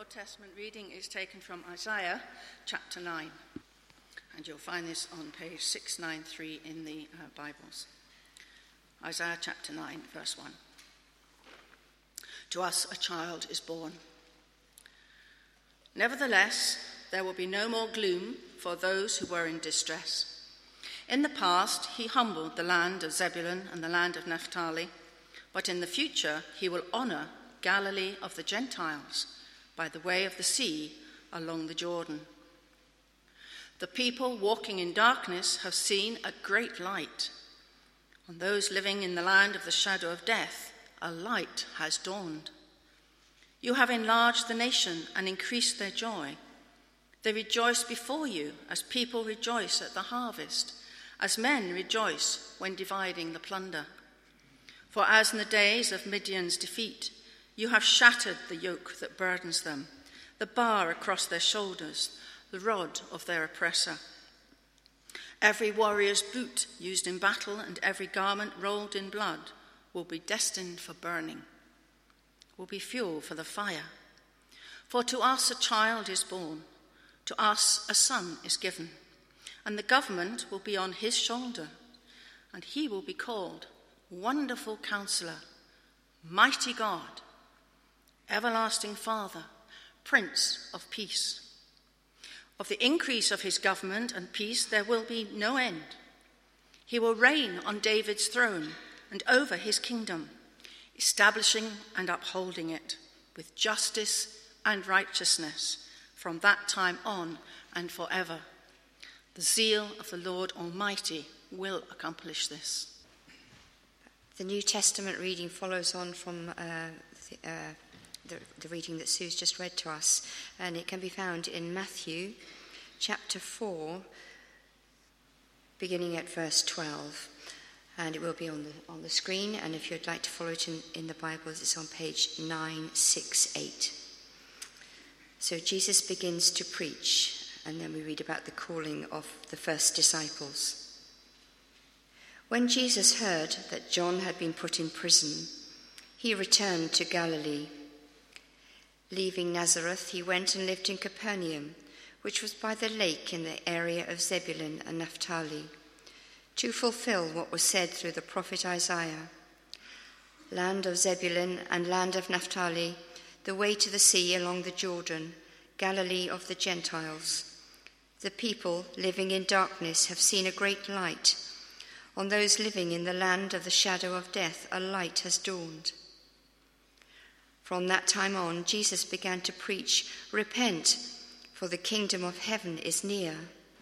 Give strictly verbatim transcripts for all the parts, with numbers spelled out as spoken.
Old Testament reading is taken from Isaiah chapter nine, and you'll find this on page six ninety-three in the uh, Bibles. Isaiah chapter nine, verse one. To us a child is born. Nevertheless, there will be no more gloom for those who were in distress. In the past, he humbled the land of Zebulun and the land of Naphtali, but in the future he will honor Galilee of the Gentiles by the way of the sea along the Jordan. The people walking in darkness have seen a great light. On those living in the land of the shadow of death, a light has dawned. You have enlarged the nation and increased their joy. They rejoice before you as people rejoice at the harvest, as men rejoice when dividing the plunder. For as in the days of Midian's defeat, you have shattered the yoke that burdens them, the bar across their shoulders, the rod of their oppressor. Every warrior's boot used in battle and every garment rolled in blood will be destined for burning, will be fuel for the fire. For to us a child is born, to us a son is given, and the government will be on his shoulder, and he will be called Wonderful Counselor, Mighty God, Everlasting Father, Prince of Peace. Of the increase of his government and peace there will be no end. He will reign on David's throne and over his kingdom, establishing and upholding it with justice and righteousness from that time on and forever. The zeal of the Lord Almighty will accomplish this. The New Testament reading follows on from uh, the, uh, the, the reading that Sue's just read to us, and it can be found in Matthew chapter four, beginning at verse twelve, and it will be on the on the screen, and if you'd like to follow it in, in the Bibles, it's on page nine sixty-eight. So Jesus begins to preach, and then we read about the calling of the first disciples. When Jesus heard that John had been put in prison, he returned to Galilee. Leaving Nazareth, he went and lived in Capernaum, which was by the lake in the area of Zebulun and Naphtali, to fulfill what was said through the prophet Isaiah. Land of Zebulun and land of Naphtali, the way to the sea along the Jordan, Galilee of the Gentiles. The people living in darkness have seen a great light. On those living in the land of the shadow of death, a light has dawned. From that time on, Jesus began to preach, "Repent, for the kingdom of heaven is near."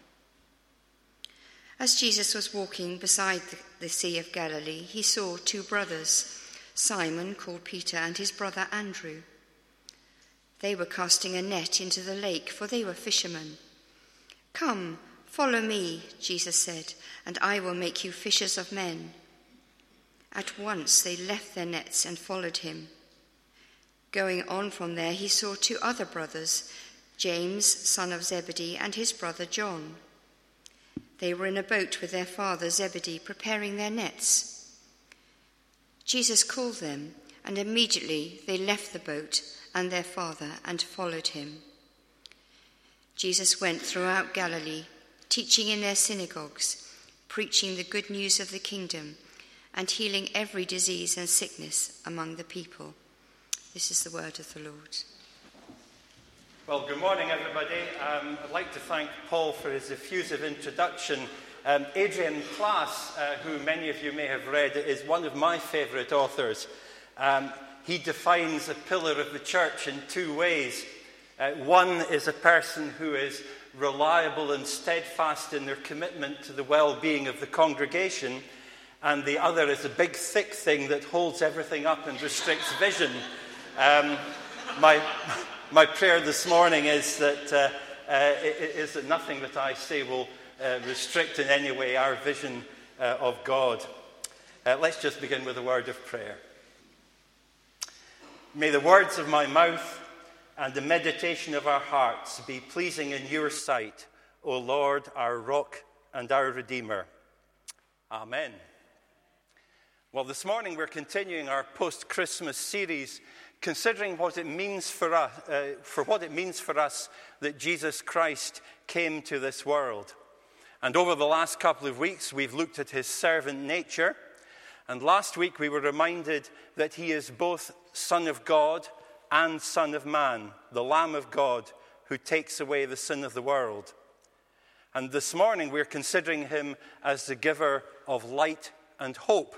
As Jesus was walking beside the, the Sea of Galilee, he saw two brothers, Simon, called Peter, and his brother Andrew. They were casting a net into the lake, for they were fishermen. "Come, follow me," Jesus said, "and I will make you fishers of men." At once they left their nets and followed him. Going on from there, he saw two other brothers, James, son of Zebedee, and his brother John. They were in a boat with their father Zebedee, preparing their nets. Jesus called them, and immediately they left the boat and their father and followed him. Jesus went throughout Galilee, teaching in their synagogues, preaching the good news of the kingdom, and healing every disease and sickness among the people. This is the word of the Lord. Well, good morning, everybody. Um, I'd like to thank Paul for his effusive introduction. Um, Adrian Klaas, uh, who many of you may have read, is one of my favourite authors. Um, he defines a pillar of the church in two ways. Uh, one is a person who is reliable and steadfast in their commitment to the well-being of the congregation, and the other is a big, thick thing that holds everything up and restricts vision. Um, my, my prayer this morning is that, uh, uh, is that nothing that I say will uh, restrict in any way our vision uh, of God. Uh, let's just begin with a word of prayer. May the words of my mouth and the meditation of our hearts be pleasing in your sight, O Lord, our rock and our Redeemer. Amen. Well, this morning we're continuing our post-Christmas series considering what it means for us, uh, for what it means for us that Jesus Christ came to this world. And over the last couple of weeks, we've looked at his servant nature. And last week, we were reminded that he is both Son of God and Son of Man, the Lamb of God who takes away the sin of the world. And this morning, we're considering him as the giver of light and hope.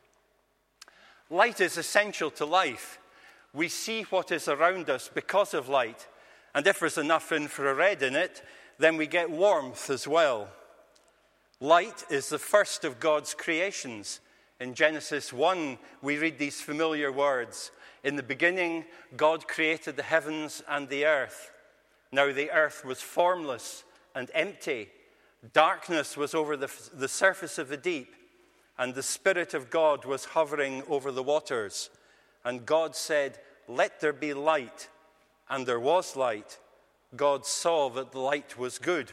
Light is essential to life. We see what is around us because of light. And if there's enough infrared in it, then we get warmth as well. Light is the first of God's creations. In Genesis one, we read these familiar words. In the beginning, God created the heavens and the earth. Now the earth was formless and empty. Darkness was over the, the surface of the deep, and the Spirit of God was hovering over the waters. And God said, "Let there be light." And there was light. God saw that the light was good.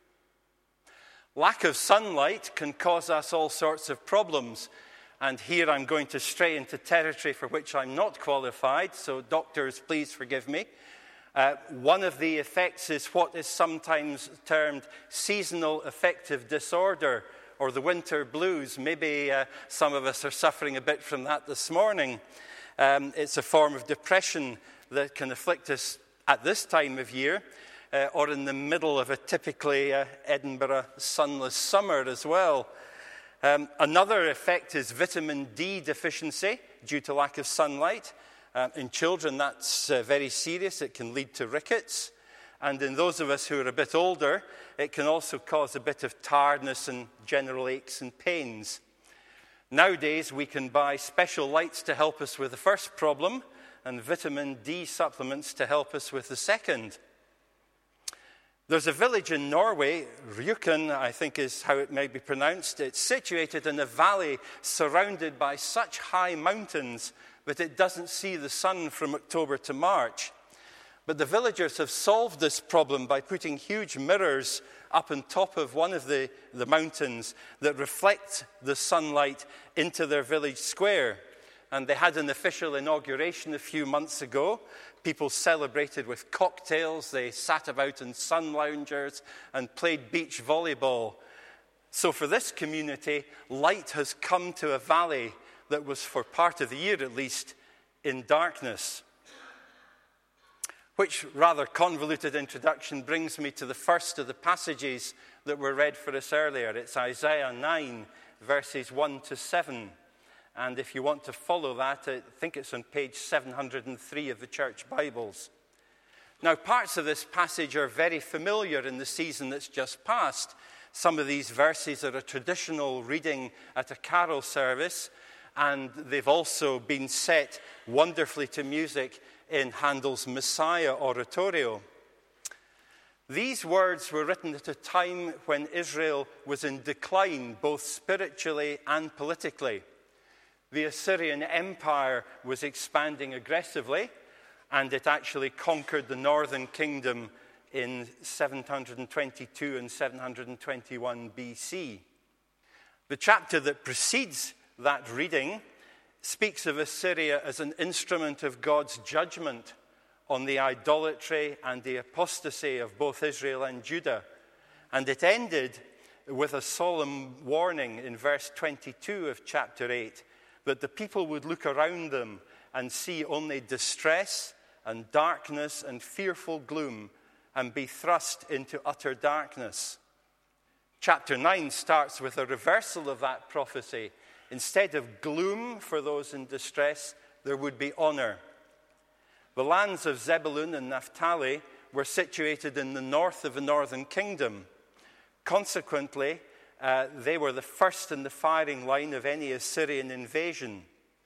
Lack of sunlight can cause us all sorts of problems. And here I'm going to stray into territory for which I'm not qualified, so doctors, please forgive me. Uh, one of the effects is what is sometimes termed seasonal affective disorder, or the winter blues. Maybe uh, some of us are suffering a bit from that this morning. Um, it's a form of depression that can afflict us at this time of year, uh, or in the middle of a typically uh, Edinburgh sunless summer as well. Um, another effect is vitamin D deficiency due to lack of sunlight. Uh, in children, that's uh, very serious. It can lead to rickets. And in those of us who are a bit older, it can also cause a bit of tiredness and general aches and pains. Nowadays, we can buy special lights to help us with the first problem and vitamin D supplements to help us with the second. There's a village in Norway, Rjukan, I think is how it may be pronounced. It's situated in a valley surrounded by such high mountains that it doesn't see the sun from October to March. But the villagers have solved this problem by putting huge mirrors up on top of one of the, the mountains that reflect the sunlight into their village square. And they had an official inauguration a few months ago. People celebrated with cocktails. They sat about in sun loungers and played beach volleyball. So for this community, light has come to a valley that was, for part of the year at least, in darkness. Which rather convoluted introduction brings me to the first of the passages that were read for us earlier. It's Isaiah nine, verses one to seven. And if you want to follow that, I think it's on page seven hundred three of the church Bibles. Now, parts of this passage are very familiar in the season that's just passed. Some of these verses are a traditional reading at a carol service, and they've also been set wonderfully to music in Handel's Messiah oratorio. These words were written at a time when Israel was in decline, both spiritually and politically. The Assyrian Empire was expanding aggressively, and it actually conquered the northern kingdom in seven hundred twenty-two and seven hundred twenty-one B C. The chapter that precedes that reading speaks of Assyria as an instrument of God's judgment on the idolatry and the apostasy of both Israel and Judah. And it ended with a solemn warning in verse twenty-two of chapter eight, that the people would look around them and see only distress and darkness and fearful gloom and be thrust into utter darkness. Chapter nine starts with a reversal of that prophecy. Instead of gloom for those in distress, there would be honor. The lands of Zebulun and Naphtali were situated in the north of the northern kingdom. Consequently, uh, they were the first in the firing line of any Assyrian invasion.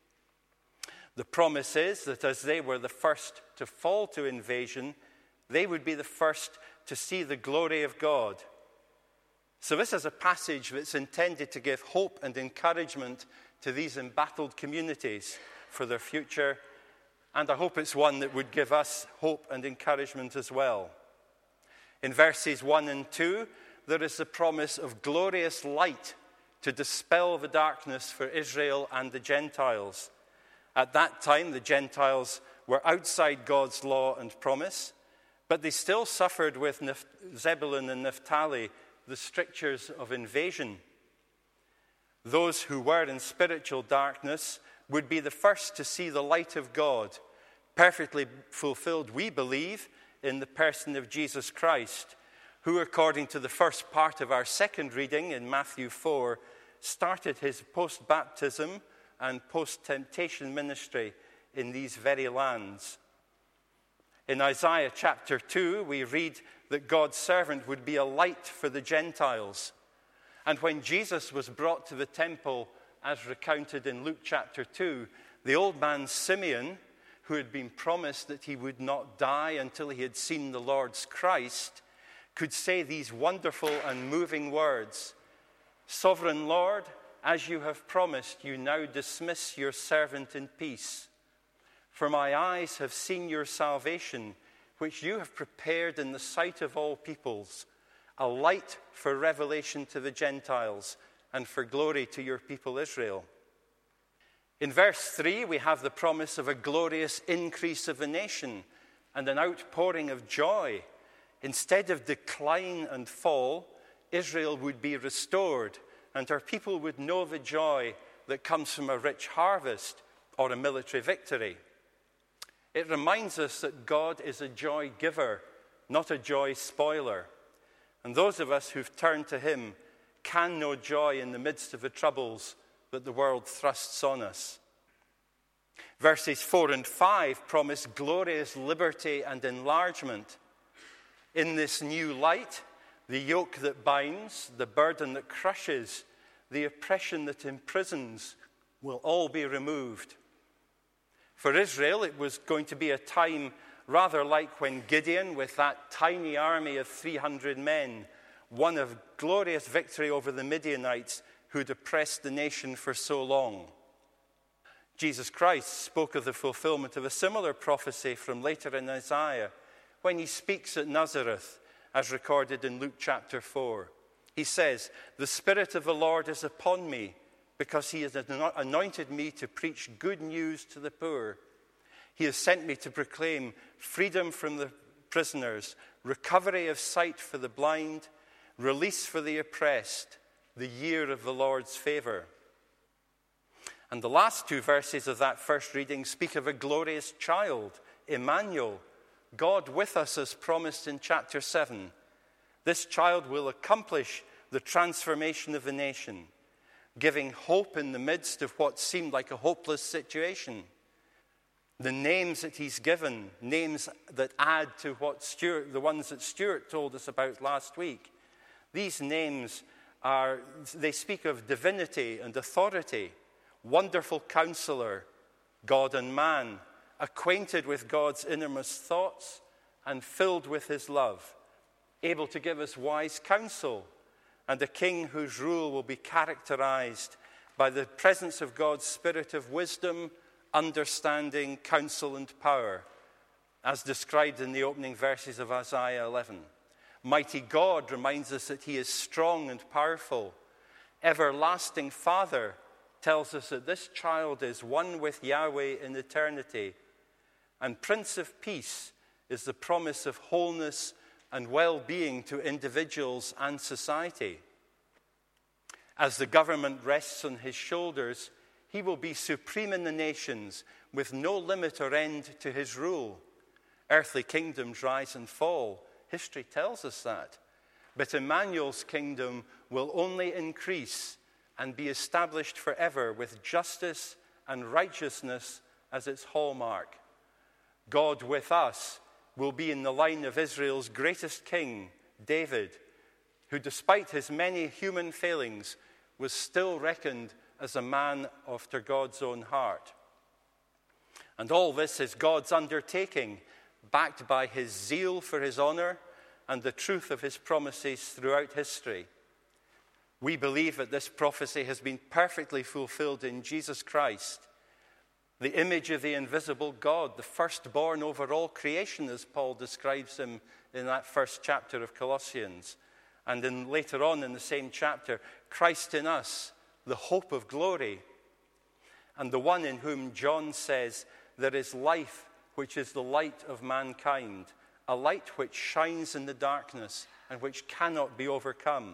The promise is that as they were the first to fall to invasion, they would be the first to see the glory of God. So this is a passage that's intended to give hope and encouragement to these embattled communities for their future, and I hope it's one that would give us hope and encouragement as well. In verses one and two, there is the promise of glorious light to dispel the darkness for Israel and the Gentiles. At that time, the Gentiles were outside God's law and promise, but they still suffered with Neph- Zebulun and Naphtali the strictures of invasion. Those who were in spiritual darkness would be the first to see the light of God, perfectly fulfilled, we believe, in the person of Jesus Christ, who, according to the first part of our second reading in Matthew four, started his post-baptism and post-temptation ministry in these very lands. In Isaiah chapter two, we read that God's servant would be a light for the Gentiles. And when Jesus was brought to the temple, as recounted in Luke chapter two, the old man Simeon, who had been promised that he would not die until he had seen the Lord's Christ, could say these wonderful and moving words, "Sovereign Lord, as you have promised, you now dismiss your servant in peace. For my eyes have seen your salvation, which you have prepared in the sight of all peoples, a light for revelation to the Gentiles and for glory to your people Israel." In verse three, we have the promise of a glorious increase of the nation and an outpouring of joy. Instead of decline and fall, Israel would be restored, and her people would know the joy that comes from a rich harvest or a military victory. It reminds us that God is a joy giver, not a joy spoiler. And those of us who've turned to him can know joy in the midst of the troubles that the world thrusts on us. Verses four and five promise glorious liberty and enlargement. In this new light, the yoke that binds, the burden that crushes, the oppression that imprisons will all be removed. For Israel, it was going to be a time rather like when Gideon, with that tiny army of three hundred men, won a glorious victory over the Midianites who'd oppressed the nation for so long. Jesus Christ spoke of the fulfillment of a similar prophecy from later in Isaiah when he speaks at Nazareth, as recorded in Luke chapter four. He says, "The Spirit of the Lord is upon me, because he has anointed me to preach good news to the poor. He has sent me to proclaim freedom from the prisoners, recovery of sight for the blind, release for the oppressed, the year of the Lord's favor." And the last two verses of that first reading speak of a glorious child, Emmanuel, God with us as promised in chapter seven. This child will accomplish the transformation of the nation, giving hope in the midst of what seemed like a hopeless situation. The names that he's given, names that add to what Stuart, the ones that Stuart told us about last week. These names are, they speak of divinity and authority. Wonderful Counselor, God and man, acquainted with God's innermost thoughts and filled with his love, able to give us wise counsel, and a king whose rule will be characterized by the presence of God's spirit of wisdom, understanding, counsel, and power, as described in the opening verses of Isaiah eleven. Mighty God reminds us that he is strong and powerful. Everlasting Father tells us that this child is one with Yahweh in eternity. And Prince of Peace is the promise of wholeness and well-being to individuals and society. As the government rests on his shoulders, he will be supreme in the nations with no limit or end to his rule. Earthly kingdoms rise and fall. History tells us that. But Emmanuel's kingdom will only increase and be established forever with justice and righteousness as its hallmark. God with us will be in the line of Israel's greatest king, David, who despite his many human failings was still reckoned as a man after God's own heart. And all this is God's undertaking, backed by his zeal for his honor and the truth of his promises throughout history. We believe that this prophecy has been perfectly fulfilled in Jesus Christ, the image of the invisible God, the firstborn over all creation, as Paul describes him in that first chapter of Colossians. And then later on in the same chapter, Christ in us, the hope of glory, and the one in whom John says there is life which is the light of mankind, a light which shines in the darkness and which cannot be overcome.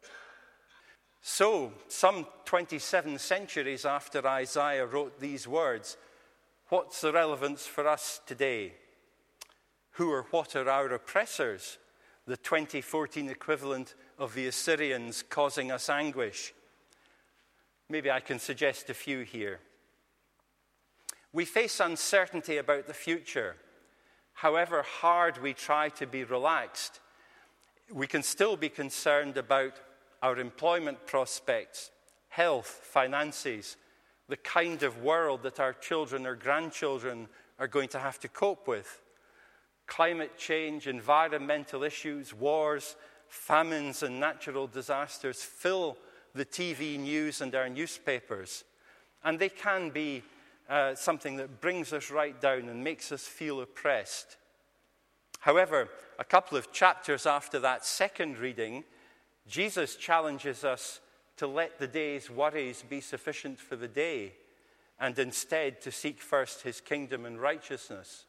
So, some twenty-seven centuries after Isaiah wrote these words, what's the relevance for us today? Who or what are our oppressors? The twenty fourteen equivalent of the Assyrians causing us anguish. Maybe I can suggest a few here. We face uncertainty about the future. However hard we try to be relaxed, we can still be concerned about our employment prospects, health, finances, the kind of world that our children or grandchildren are going to have to cope with. Climate change, environmental issues, wars, famines, and natural disasters fill the T V news and our newspapers. And they can be uh, something that brings us right down and makes us feel oppressed. However, a couple of chapters after that second reading, Jesus challenges us to let the day's worries be sufficient for the day, and instead to seek first his kingdom and righteousness.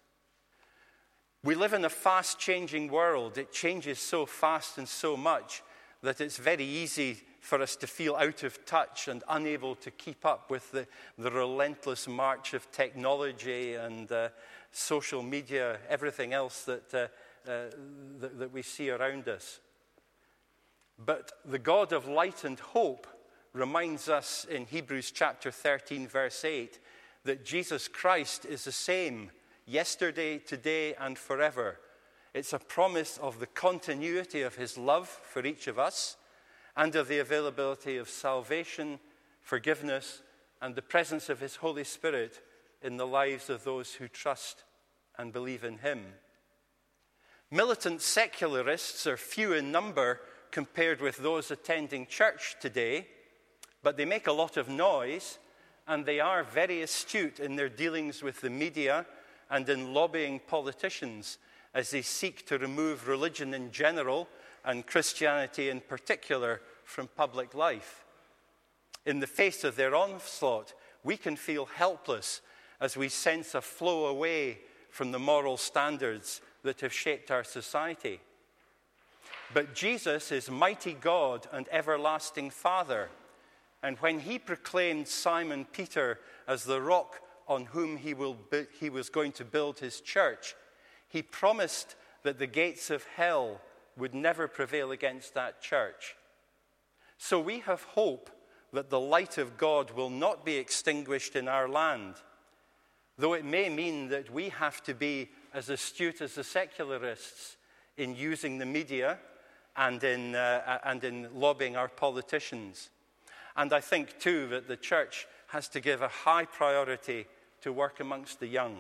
We live in a fast-changing world. It changes so fast and so much that it's very easy for us to feel out of touch and unable to keep up with the, the relentless march of technology and uh, social media, everything else that, uh, uh, that, that we see around us. But the God of light and hope reminds us in Hebrews chapter thirteen, verse eight, that Jesus Christ is the same yesterday, today, and forever. It's a promise of the continuity of his love for each of us and of the availability of salvation, forgiveness, and the presence of his Holy Spirit in the lives of those who trust and believe in him. Militant secularists are few in number compared with those attending church today, but they make a lot of noise, and they are very astute in their dealings with the media and in lobbying politicians as they seek to remove religion in general and Christianity in particular from public life. In the face of their onslaught, we can feel helpless as we sense a flow away from the moral standards that have shaped our society. But Jesus is mighty God and everlasting Father. And when he proclaimed Simon Peter as the rock on whom he, will bu- he was going to build his church, he promised that the gates of hell would never prevail against that church. So we have hope that the light of God will not be extinguished in our land, though it may mean that we have to be as astute as the secularists in using the media and in, uh, and in lobbying our politicians. And I think, too, that the church has to give a high priority to work amongst the young.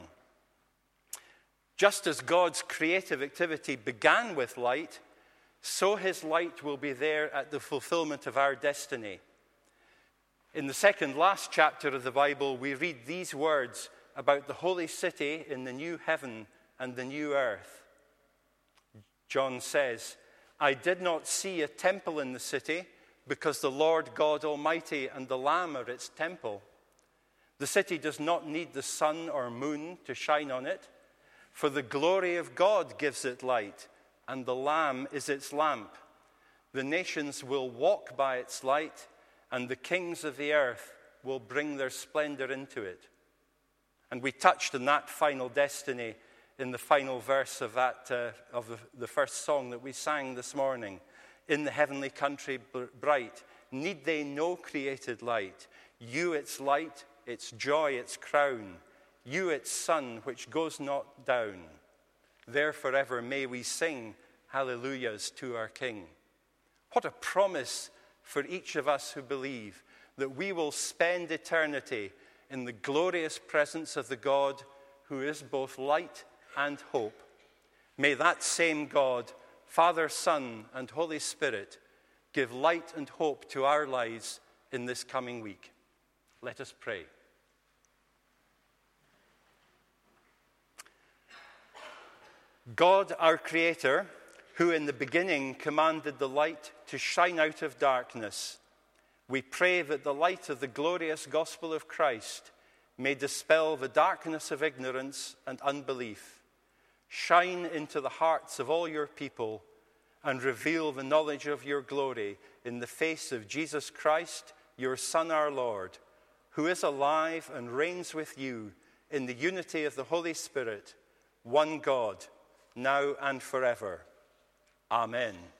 Just as God's creative activity began with light, so his light will be there at the fulfillment of our destiny. In the second last chapter of the Bible, we read these words about the holy city in the new heaven and the new earth. John says, "I did not see a temple in the city, because the Lord God Almighty and the Lamb are its temple. The city does not need the sun or moon to shine on it, for the glory of God gives it light, and the Lamb is its lamp. The nations will walk by its light, and the kings of the earth will bring their splendor into it." And we touched on that final destiny in the final verse of that uh, of the, the first song that we sang this morning. "In the heavenly country bright, need they no created light? You its light, its joy, its crown. You its sun, which goes not down. There forever may we sing hallelujahs to our King." What a promise for each of us who believe that we will spend eternity in the glorious presence of the God who is both light and hope. May that same God, Father, Son, and Holy Spirit, give light and hope to our lives in this coming week. Let us pray. God, our Creator, who in the beginning commanded the light to shine out of darkness, we pray that the light of the glorious gospel of Christ may dispel the darkness of ignorance and unbelief, shine into the hearts of all your people, and reveal the knowledge of your glory in the face of Jesus Christ, your Son, our Lord, who is alive and reigns with you in the unity of the Holy Spirit, one God, now and forever. Amen.